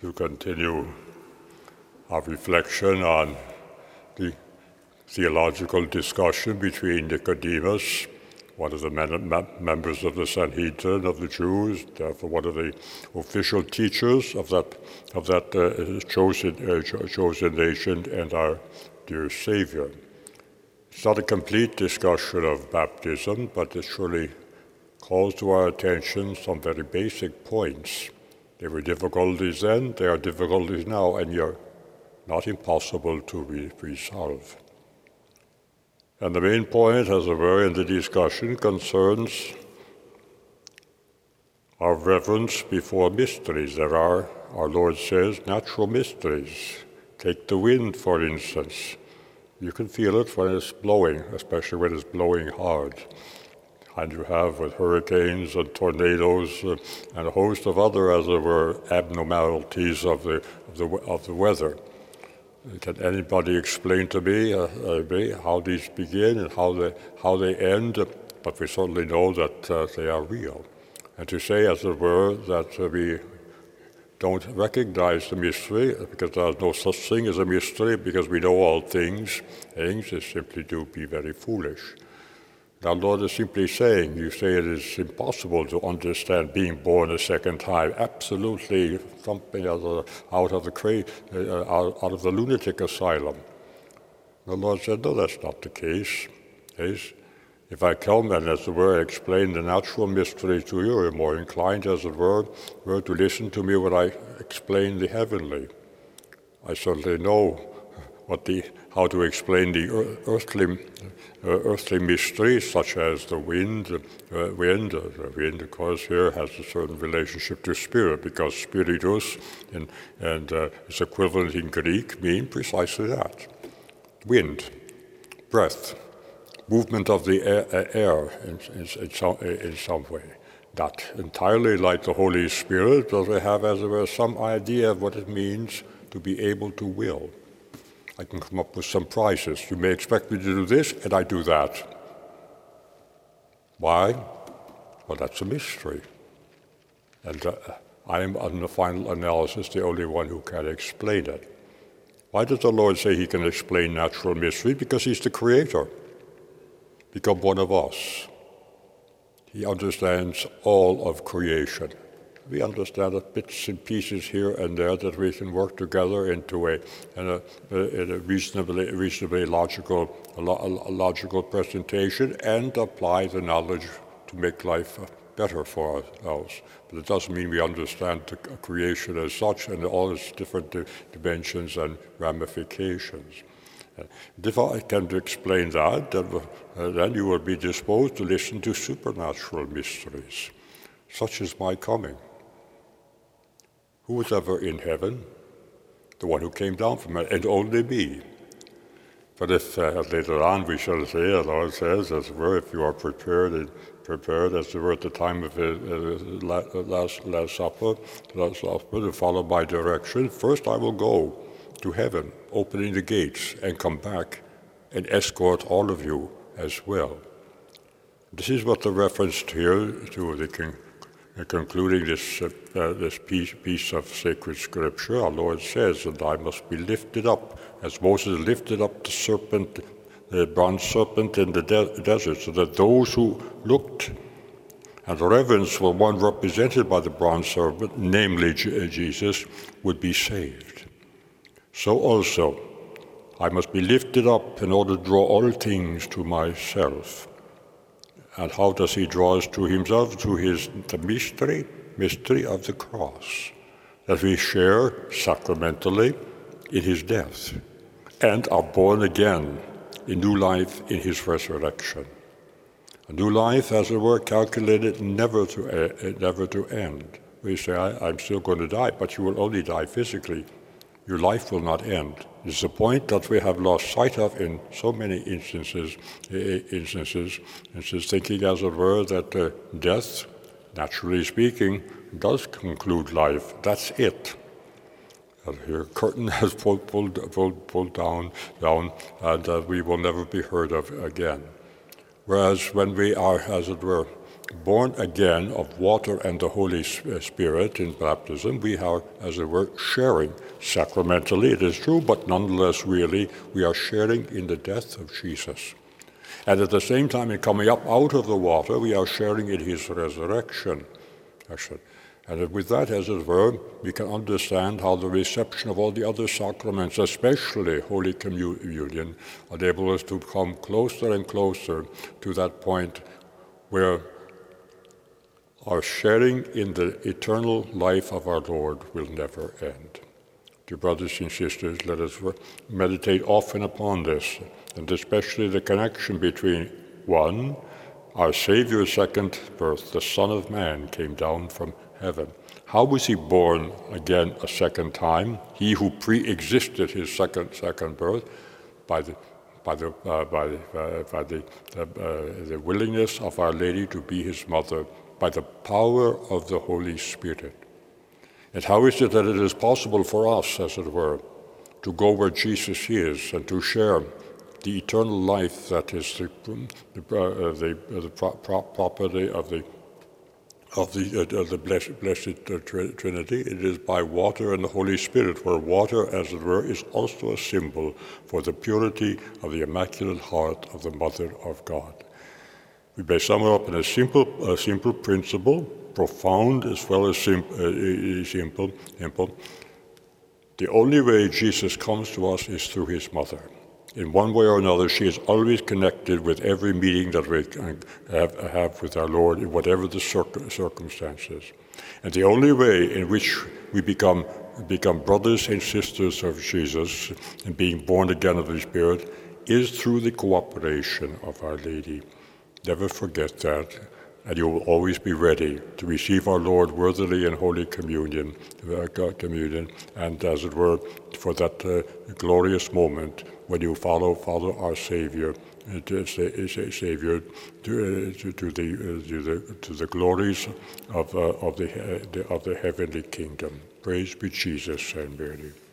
to continue our reflection on the theological discussion between Nicodemus, one of the members of the Sanhedrin of the Jews, therefore one of the official teachers of that chosen nation, and our dear Savior. It's not a complete discussion of baptism, but it surely calls to our attention some very basic points. There were difficulties then, there are difficulties now, and you're not impossible to resolve. And the main point, as it were, in the discussion concerns our reverence before mysteries. There are, our Lord says, natural mysteries. Take the wind, for instance. You can feel it when it's blowing, especially when it's blowing hard. And you have with hurricanes and tornadoes and a host of other, as it were, abnormalities of the weather. Can anybody explain to me how these begin and how they end? But we certainly know that they are real. And to say, as it were, that we don't recognize the mystery, because there's no such thing as a mystery, because we know all things is simply to be very foolish. Our Lord is simply saying, you say it is impossible to understand being born a second time. Absolutely something out of the lunatic asylum. The Lord said, no, that's not the case. If I come and, as it were, explain the natural mystery to you, you're more inclined, as it were, to listen to me when I explain the heavenly. I certainly know how to explain the earthly mysteries, such as the wind. The wind, of course, here has a certain relationship to spirit, because spiritus and its equivalent in Greek mean precisely that. Wind, breath, movement of the air in some way. Not entirely like the Holy Spirit, but we have, as it were, some idea of what it means to be able to will. I can come up with some prizes. You may expect me to do this, and I do that. Why? Well, that's a mystery. And I am, on the final analysis, the only one who can explain it. Why does the Lord say he can explain natural mystery? Because he's the creator. Become one of us. He understands all of creation. We understand bits and pieces here and there that we can work together into a reasonably logical presentation and apply the knowledge to make life better for ourselves. But it doesn't mean we understand the creation as such and all its different dimensions and ramifications. If I can explain that, then you will be disposed to listen to supernatural mysteries, such as my coming. Who was ever in heaven? The one who came down from it, and only me. But if later on we shall say, the Lord says, as it were, if you are prepared, as it were, at the time of the Last Supper, to follow my direction, first I will go to heaven, opening the gates, and come back and escort all of you as well. This is what the reference here to the concluding this piece of sacred scripture, our Lord says that I must be lifted up, as Moses lifted up the bronze serpent in the desert, so that those who looked and reverenced for one represented by the bronze serpent, namely Jesus, would be saved. So also, I must be lifted up in order to draw all things to myself. And how does he draw us to himself? Through the mystery of the cross, that we share sacramentally in his death and are born again in new life in his resurrection. A new life, as it were, calculated never to end. We say, I'm still going to die, but you will only die physically. Your life will not end. It's a point that we have lost sight of in so many instances, thinking, as it were, that death, naturally speaking, does conclude life. That's it. Your curtain has pulled down, and we will never be heard of again. Whereas when we are, as it were, born again of water and the Holy Spirit in baptism, we are, as it were, sharing sacramentally, it is true, but nonetheless, really, we are sharing in the death of Jesus. And at the same time, in coming up out of the water, we are sharing in his resurrection. And with that, as it were, we can understand how the reception of all the other sacraments, especially Holy Communion, enable us to come closer and closer to that point where our sharing in the eternal life of our Lord will never end. Dear brothers and sisters, let us meditate often upon this, and especially the connection between, one, our Savior's second birth, the Son of Man, came down from heaven. How was he born again a second time? He who pre-existed his second birth by the willingness of Our Lady to be his mother, by the power of the Holy Spirit. And how is it that it is possible for us, as it were, to go where Jesus is and to share the eternal life that is the property of the blessed Trinity? It is by water and the Holy Spirit, where water, as it were, is also a symbol for the purity of the Immaculate Heart of the Mother of God. We may sum it up in a simple principle, profound as well as simple. The only way Jesus comes to us is through his mother. In one way or another, she is always connected with every meeting that we have with our Lord, in whatever the circumstances. And the only way in which we become brothers and sisters of Jesus and being born again of the Spirit is through the cooperation of Our Lady. Never forget that, and you will always be ready to receive our Lord worthily in Holy Communion, and as it were, for that glorious moment when you follow our Savior, to the glories of the heavenly kingdom. Praise be Jesus and Mary.